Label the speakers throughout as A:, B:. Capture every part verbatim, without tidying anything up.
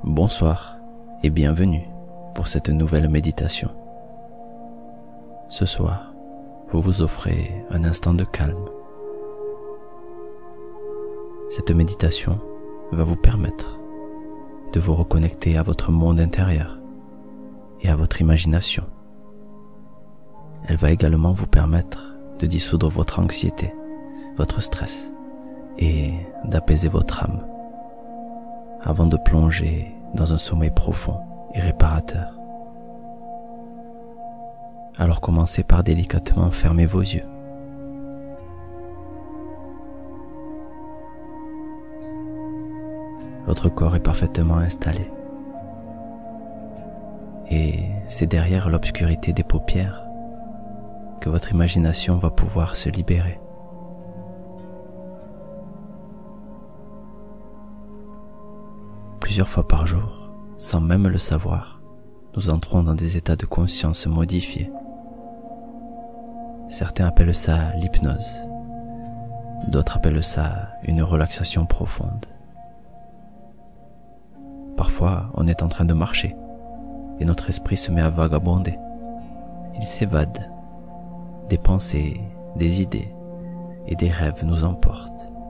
A: Bonsoir et bienvenue pour cette nouvelle méditation. Ce soir, vous vous offrez un instant de calme. Cette méditation va vous permettre de vous reconnecter à votre monde intérieur et à votre imagination. Elle va également vous permettre de dissoudre votre anxiété, votre stress et d'apaiser votre âme avant de plonger dans un sommeil profond et réparateur. Alors commencez par délicatement fermer vos yeux. Votre corps est parfaitement installé et c'est derrière l'obscurité des paupières que votre imagination va pouvoir se libérer. Plusieurs fois par jour, sans même le savoir, nous entrons dans des états de conscience modifiés. Certains appellent ça l'hypnose, d'autres appellent ça une relaxation profonde. Parfois, on est en train de marcher et notre esprit se met à vagabonder. Il s'évade, des pensées, des idées et des rêves nous emportent.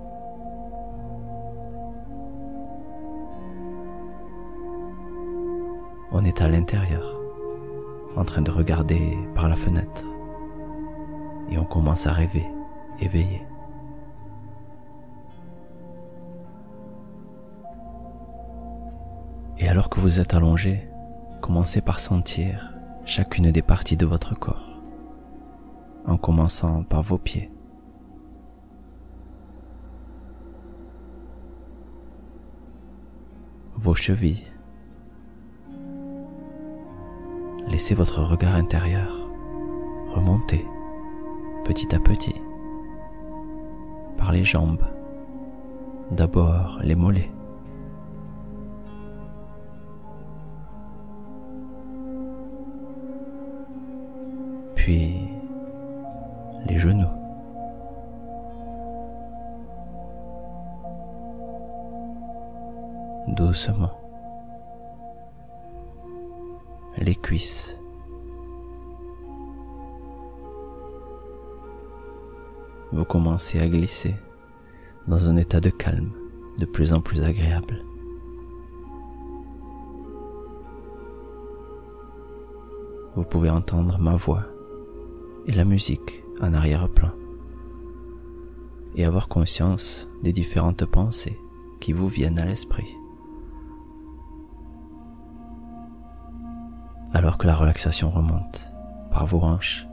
A: On est à l'intérieur, en train de regarder par la fenêtre, et on commence à rêver, éveillé. Et alors que vous êtes allongé, commencez par sentir chacune des parties de votre corps, en commençant par vos pieds. Vos chevilles. Laissez votre regard intérieur remonter petit à petit par les jambes, d'abord les mollets, puis les genoux, doucement, les cuisses, vous commencez à glisser dans un état de calme de plus en plus agréable. Vous pouvez entendre ma voix et la musique en arrière-plan et avoir conscience des différentes pensées qui vous viennent à l'esprit. Alors que la relaxation remonte par vos hanches,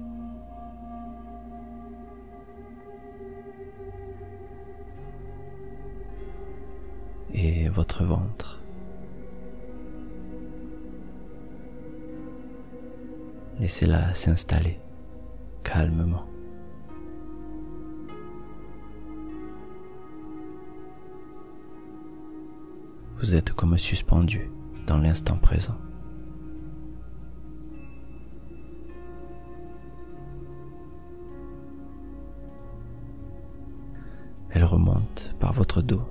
A: et votre ventre. Laissez-la s'installer calmement. Vous êtes comme suspendu dans l'instant présent. Elle remonte par votre dos.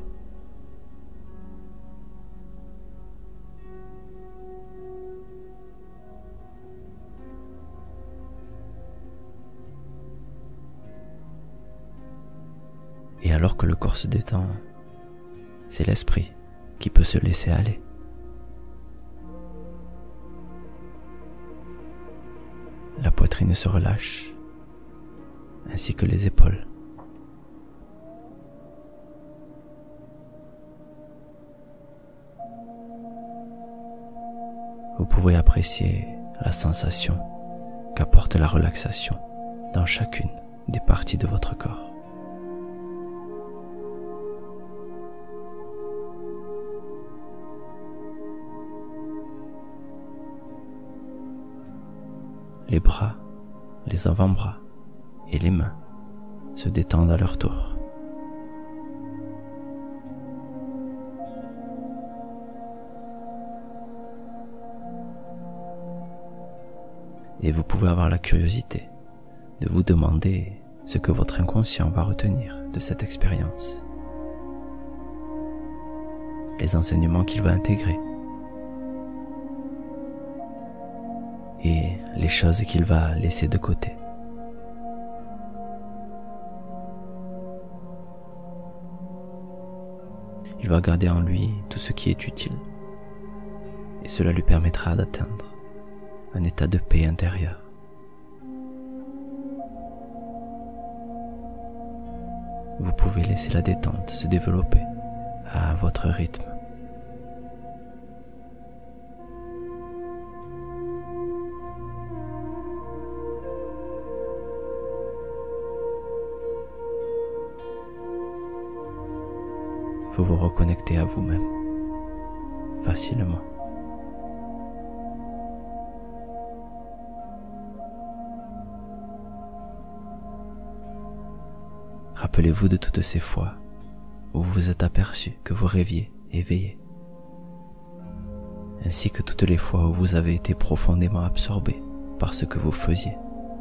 A: Et alors que le corps se détend, c'est l'esprit qui peut se laisser aller. La poitrine se relâche, ainsi que les épaules. Vous pouvez apprécier la sensation qu'apporte la relaxation dans chacune des parties de votre corps. Les bras, les avant-bras et les mains se détendent à leur tour. Et vous pouvez avoir la curiosité de vous demander ce que votre inconscient va retenir de cette expérience. les enseignements qu'il va intégrer et les choses qu'il va laisser de côté. Il va garder en lui tout ce qui est utile et cela lui permettra d'atteindre un état de paix intérieure. Vous pouvez laisser la détente se développer à votre rythme. Vous vous reconnectez à vous-même facilement. Rappelez-vous de toutes ces fois où vous vous êtes aperçu que vous rêviez éveillé, ainsi que toutes les fois où vous avez été profondément absorbé par ce que vous faisiez,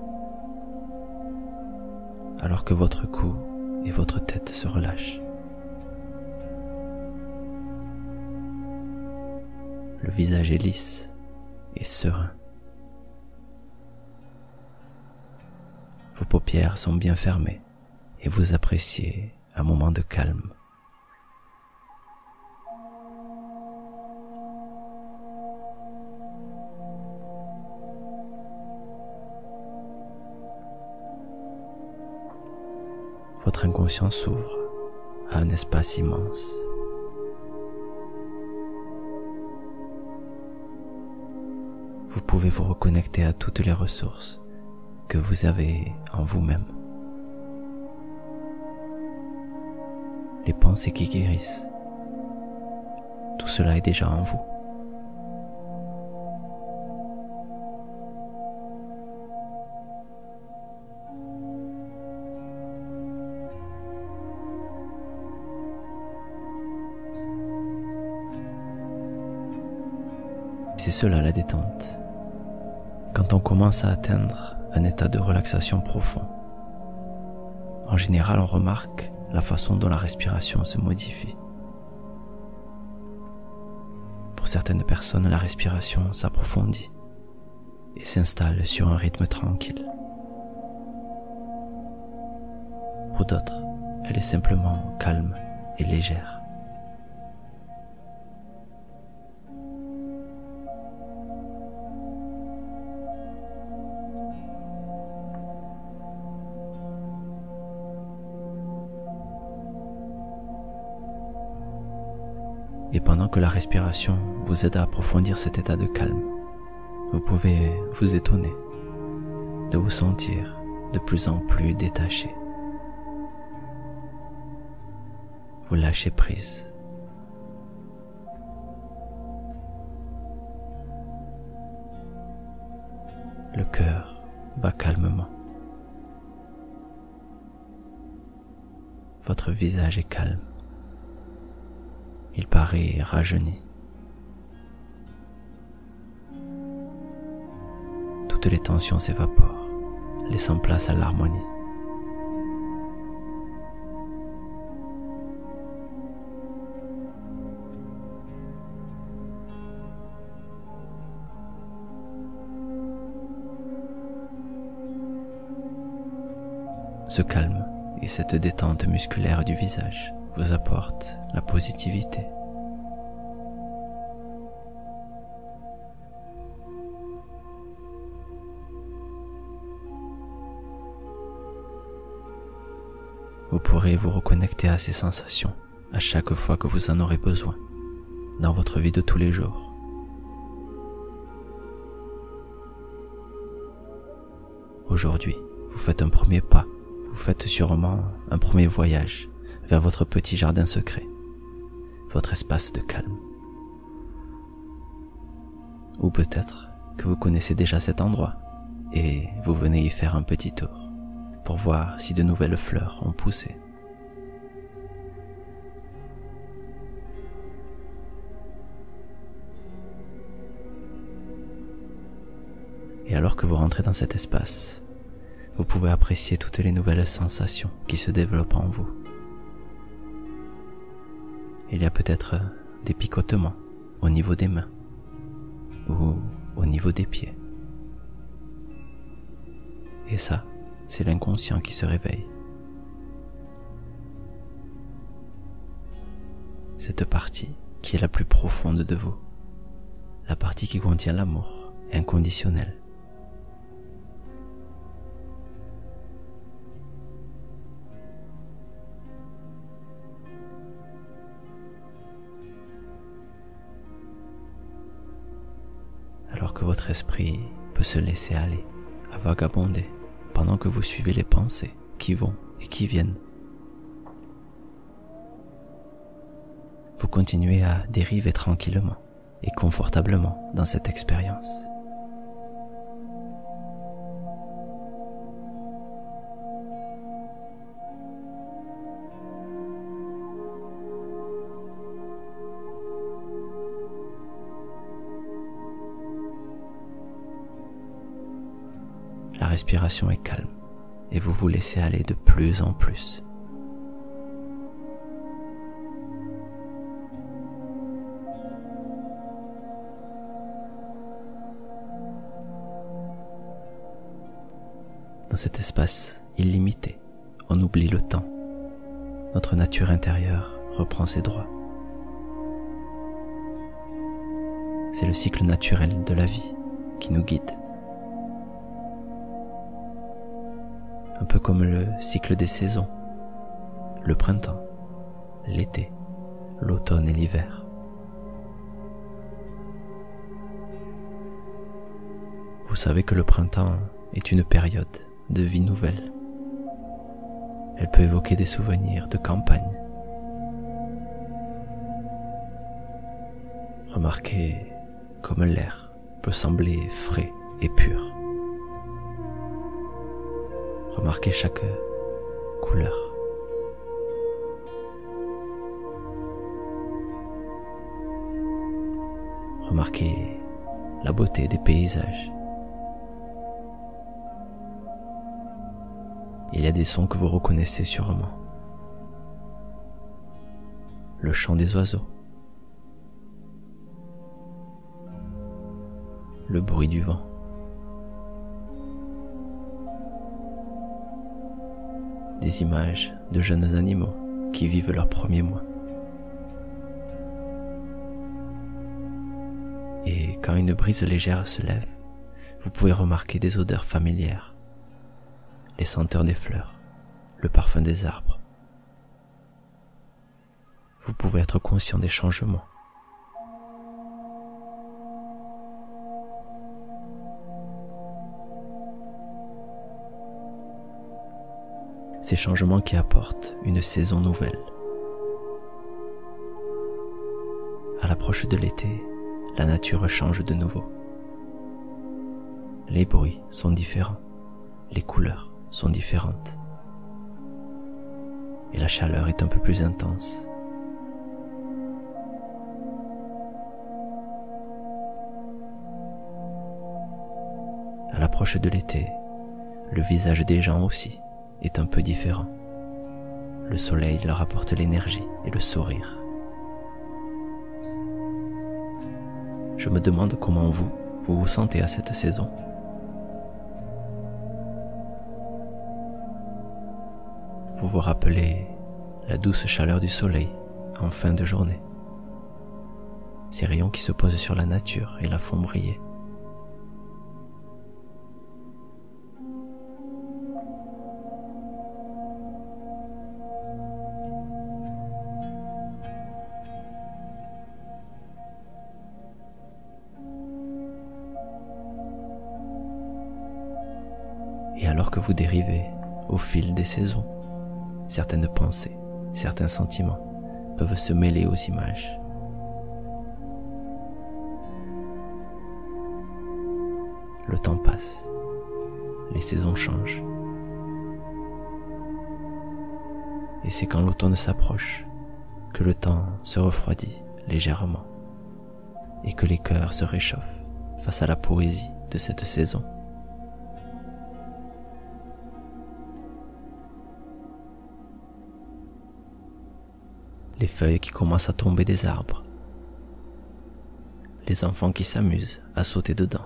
A: alors que votre cou et votre tête se relâchent. Le visage est lisse et serein. Vos paupières sont bien fermées et vous appréciez un moment de calme. Votre inconscient s'ouvre à un espace immense. Vous pouvez vous reconnecter à toutes les ressources que vous avez en vous-même. Les pensées qui guérissent, tout cela est déjà en vous. C'est cela la détente. Quand on commence à atteindre un état de relaxation profond, en général on remarque la façon dont la respiration se modifie. Pour certaines personnes, la respiration s'approfondit et s'installe sur un rythme tranquille. Pour d'autres, elle est simplement calme et légère. Et pendant que la respiration vous aide à approfondir cet état de calme, vous pouvez vous étonner de vous sentir de plus en plus détaché. Vous lâchez prise. Le cœur bat calmement. Votre visage est calme. Il paraît rajeuni. Toutes les tensions s'évaporent, laissant place à l'harmonie. Ce calme et cette détente musculaire du visage vous apportent la positivité. Vous pourrez vous reconnecter à ces sensations à chaque fois que vous en aurez besoin dans votre vie de tous les jours. Aujourd'hui, vous faites un premier pas, vous faites sûrement un premier voyage vers votre petit jardin secret, votre espace de calme. Ou peut-être que vous connaissez déjà cet endroit et vous venez y faire un petit tour pour voir si de nouvelles fleurs ont poussé. Et alors que vous rentrez dans cet espace, vous pouvez apprécier toutes les nouvelles sensations qui se développent en vous. Il y a peut-être des picotements au niveau des mains ou au niveau des pieds. Et ça, c'est l'inconscient qui se réveille. Cette partie qui est la plus profonde de vous, la partie qui contient l'amour inconditionnel. Alors que votre esprit peut se laisser aller à vagabonder pendant que vous suivez les pensées qui vont et qui viennent. Vous continuez à dériver tranquillement et confortablement dans cette expérience. La respiration est calme et vous vous laissez aller de plus en plus. Dans cet espace illimité, on oublie le temps. Notre nature intérieure reprend ses droits. C'est le cycle naturel de la vie qui nous guide. Un peu comme le cycle des saisons, le printemps, l'été, l'automne et l'hiver. Vous savez que le printemps est une période de vie nouvelle. Elle peut évoquer des souvenirs de campagne. Remarquez comme l'air peut sembler frais et pur. Remarquez chaque couleur. Remarquez la beauté des paysages. Il y a des sons que vous reconnaissez sûrement. Le chant des oiseaux. Le bruit du vent. Des images de jeunes animaux qui vivent leurs premiers mois. Et quand une brise légère se lève, vous pouvez remarquer des odeurs familières. Les senteurs des fleurs, le parfum des arbres. Vous pouvez être conscient des changements. Ces changements qui apportent une saison nouvelle. À l'approche de l'été, la nature change de nouveau. Les bruits sont différents, les couleurs sont différentes. Et la chaleur est un peu plus intense. À l'approche de l'été, le visage des gens aussi est un peu différent. Le soleil leur apporte l'énergie et le sourire. Je me demande comment vous, vous vous sentez à cette saison. Vous vous rappelez la douce chaleur du soleil en fin de journée. Ces rayons qui se posent sur la nature et la font briller. Et alors que vous dérivez au fil des saisons, certaines pensées, certains sentiments peuvent se mêler aux images. Le temps passe, les saisons changent. Et c'est quand l'automne s'approche que le temps se refroidit légèrement et que les cœurs se réchauffent face à la poésie de cette saison. Les feuilles qui commencent à tomber des arbres les enfants qui s'amusent à sauter dedans.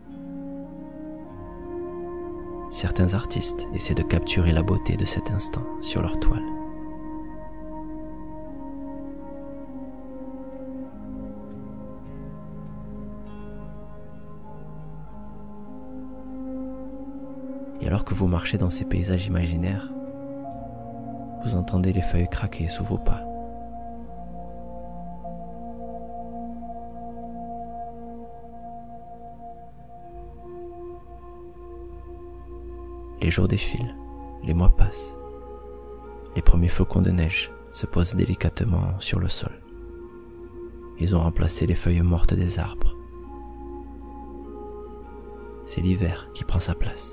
A: Certains artistes essaient de capturer la beauté de cet instant sur leur toile. Et alors que vous marchez dans ces paysages imaginaires, vous entendez les feuilles craquer sous vos pas. Les jours défilent, les mois passent. Les premiers flocons de neige se posent délicatement sur le sol. Ils ont remplacé les feuilles mortes des arbres. C'est l'hiver qui prend sa place.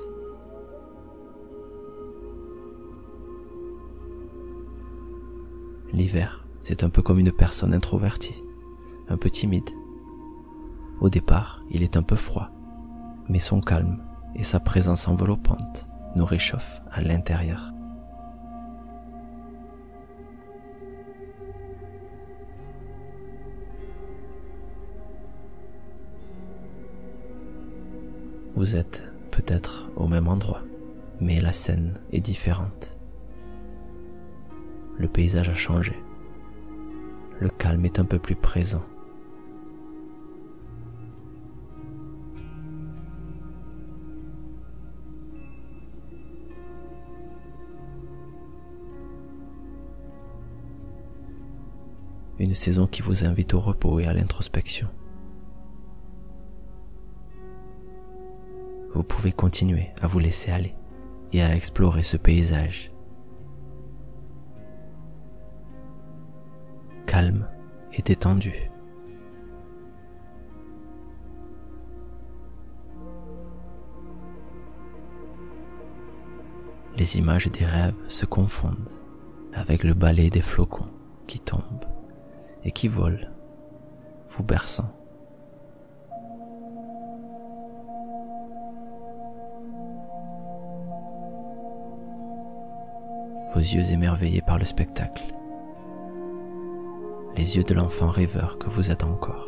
A: L'hiver, c'est un peu comme une personne introvertie, un peu timide. Au départ, il est un peu froid, mais son calme et sa présence enveloppante nous réchauffent à l'intérieur. Vous êtes peut-être au même endroit, mais la scène est différente. Le paysage a changé. Le calme est un peu plus présent. Une saison qui vous invite au repos et à l'introspection. Vous pouvez continuer à vous laisser aller et à explorer ce paysage. Calme et détendu. Les images des rêves se confondent avec le balai des flocons qui tombent et qui volent, vous berçant. Vos yeux émerveillés par le spectacle. Les yeux de l'enfant rêveur que vous êtes encore.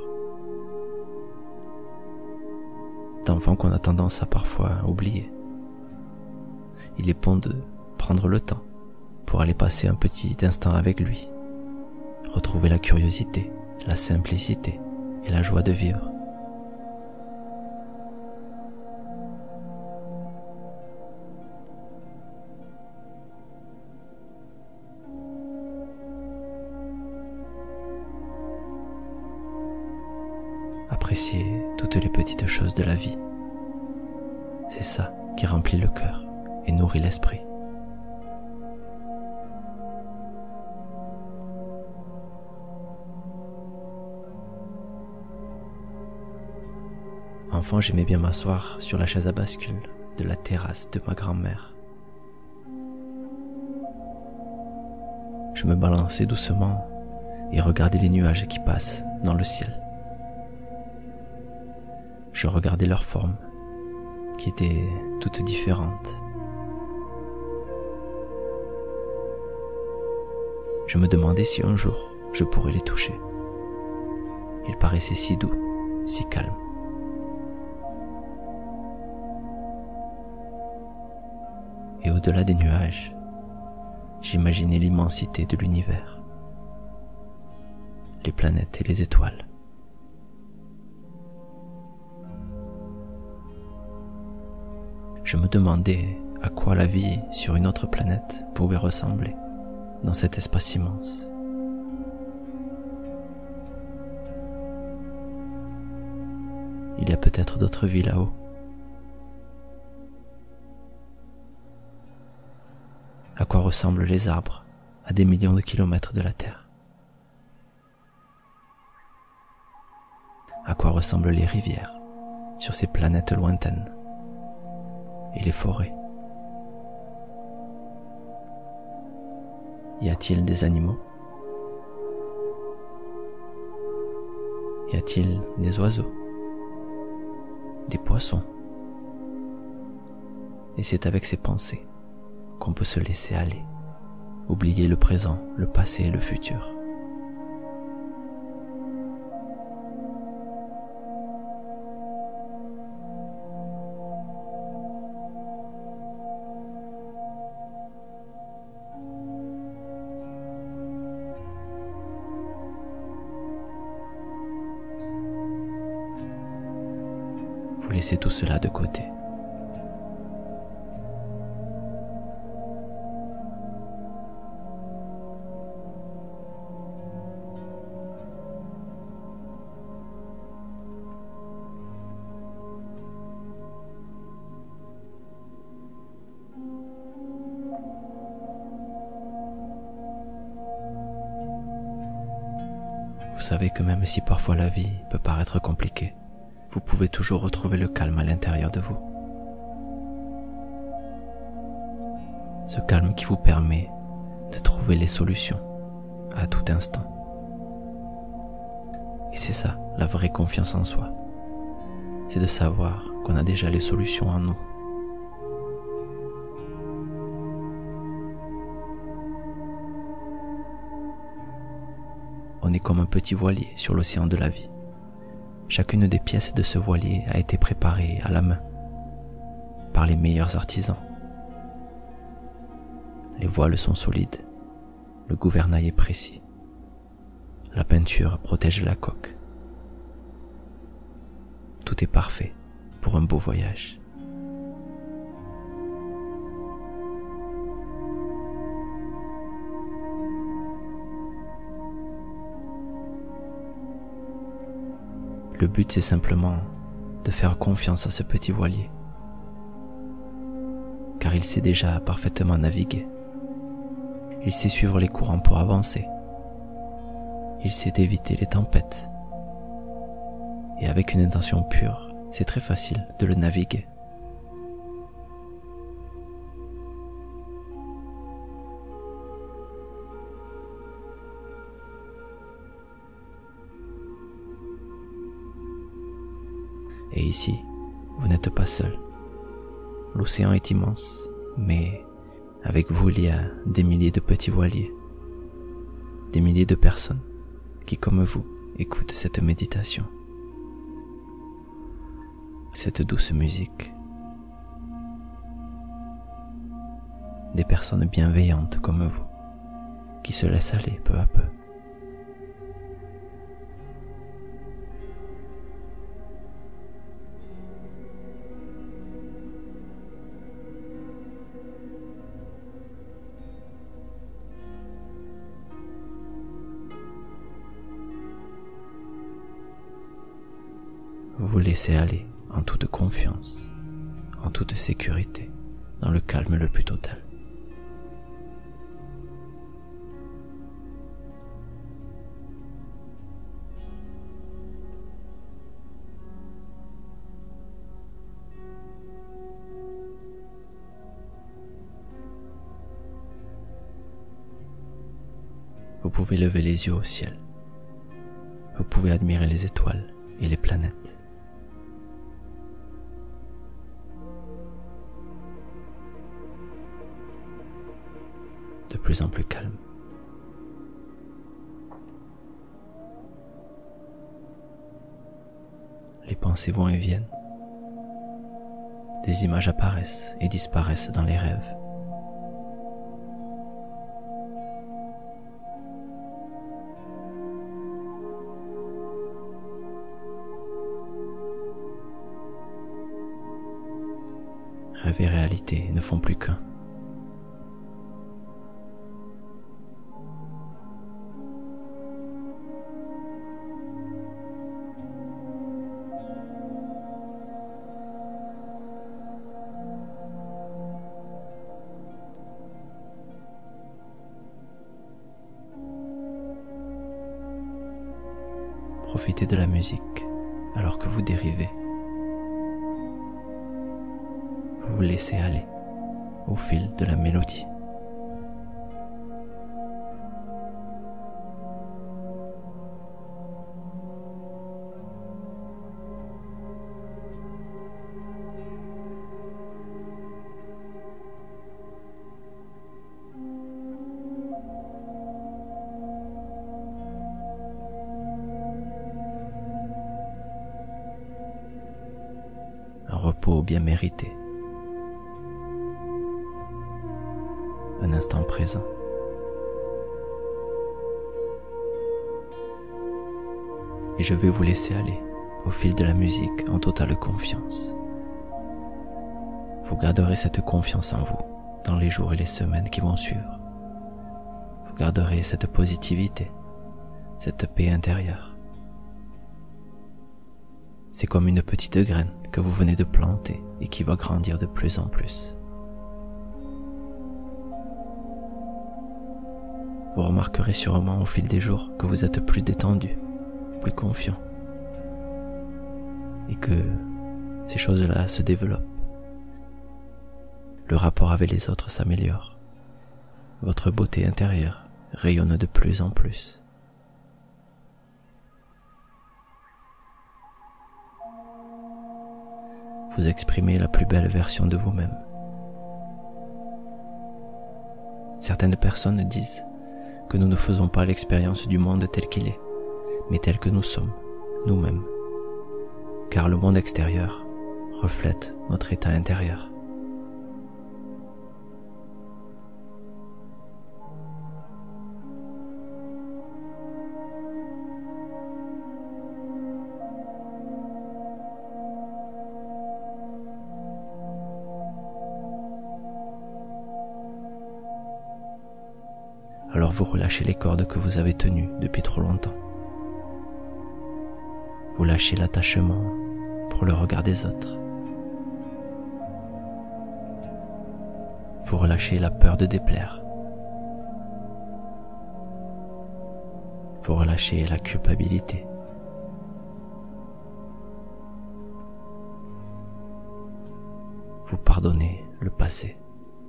A: D'enfant qu'on a tendance à parfois oublier. Il est bon de prendre le temps pour aller passer un petit instant avec lui. Retrouver la curiosité, la simplicité et la joie de vivre. Appréciez toutes les petites choses de la vie. C'est ça qui remplit le cœur et nourrit l'esprit. Enfant, j'aimais bien m'asseoir sur la chaise à bascule de la terrasse de ma grand-mère. Je me balançais doucement et regardais les nuages qui passent dans le ciel. Je regardais leurs formes, qui étaient toutes différentes. Je me demandais si un jour je pourrais les toucher. Ils paraissaient si doux, si calmes. Et au-delà des nuages, j'imaginais l'immensité de l'univers, les planètes et les étoiles. Je me demandais à quoi la vie sur une autre planète pouvait ressembler dans cet espace immense. Il y a peut-être d'autres vies là-haut. À quoi ressemblent les arbres à des millions de kilomètres de la Terre? À quoi ressemblent les rivières sur ces planètes lointaines? Et les forêts? Y a-t-il des animaux? Y a-t-il des oiseaux? Des poissons? Et c'est avec ces pensées qu'on peut se laisser aller, oublier le présent, le passé et le futur. Vous laissez tout cela de côté. Vous savez que même si parfois la vie peut paraître compliquée, vous pouvez toujours retrouver le calme à l'intérieur de vous. Ce calme qui vous permet de trouver les solutions à tout instant. Et c'est ça, la vraie confiance en soi. C'est de savoir qu'on a déjà les solutions en nous. On est comme un petit voilier sur l'océan de la vie. Chacune des pièces de ce voilier a été préparée à la main par les meilleurs artisans. Les voiles sont solides, le gouvernail est précis, la peinture protège la coque. Tout est parfait pour un beau voyage. Le but, c'est simplement de faire confiance à ce petit voilier, car il sait déjà parfaitement naviguer. Il sait suivre les courants pour avancer. Il sait éviter les tempêtes. Et avec une intention pure, c'est très facile de le naviguer. Et ici, vous n'êtes pas seul. L'océan est immense, mais avec vous il y a des milliers de petits voiliers, des milliers de personnes qui, comme vous, écoutent cette méditation, cette douce musique. Des personnes bienveillantes comme vous, qui se laissent aller peu à peu. Vous vous laissez aller en toute confiance, en toute sécurité, dans le calme le plus total. Vous pouvez lever les yeux au ciel. Vous pouvez admirer les étoiles et les planètes. De plus en plus calme. Les pensées vont et viennent. Des images apparaissent et disparaissent dans les rêves. Rêve et réalité ne font plus qu'un. Profitez de la musique alors que vous dérivez. Vous vous laissez aller au fil de la mélodie. Un repos bien mérité. Un instant présent. Et je vais vous laisser aller au fil de la musique en totale confiance. Vous garderez cette confiance en vous dans les jours et les semaines qui vont suivre. Vous garderez cette positivité, cette paix intérieure. C'est comme une petite graine que vous venez de planter et qui va grandir de plus en plus. Vous remarquerez sûrement au fil des jours que vous êtes plus détendu, plus confiant, et que ces choses-là se développent. Le rapport avec les autres s'améliore. Votre beauté intérieure rayonne de plus en plus. Vous exprimez la plus belle version de vous-même. Certaines personnes disent que nous ne faisons pas l'expérience du monde tel qu'il est, mais tel que nous sommes, nous-mêmes. Car le monde extérieur reflète notre état intérieur. Alors vous relâchez les cordes que vous avez tenues depuis trop longtemps. Vous lâchez l'attachement pour le regard des autres. Vous relâchez la peur de déplaire. Vous relâchez la culpabilité. Vous pardonnez le passé.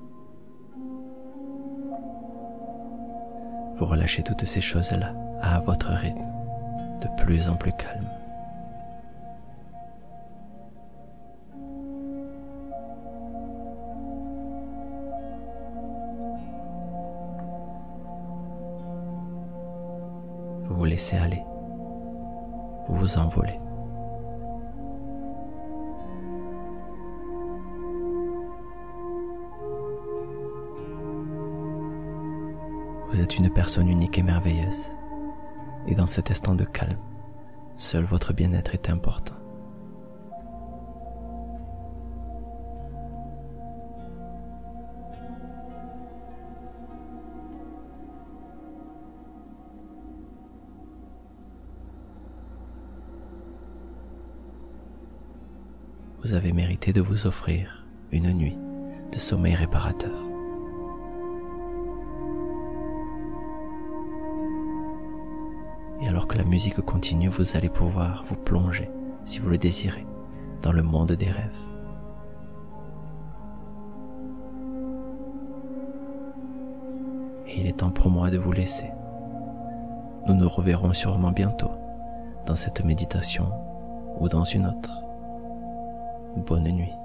A: Vous relâchez toutes ces choses-là à votre rythme, de plus en plus calme. Vous vous laissez aller, vous vous envolez. Vous êtes une personne unique et merveilleuse, et dans cet instant de calme, seul votre bien-être est important. Vous avez mérité de vous offrir une nuit de sommeil réparateur. Et alors que la musique continue, vous allez pouvoir vous plonger, si vous le désirez, dans le monde des rêves. Et il est temps pour moi de vous laisser. Nous nous reverrons sûrement bientôt, dans cette méditation ou dans une autre. Bonne nuit.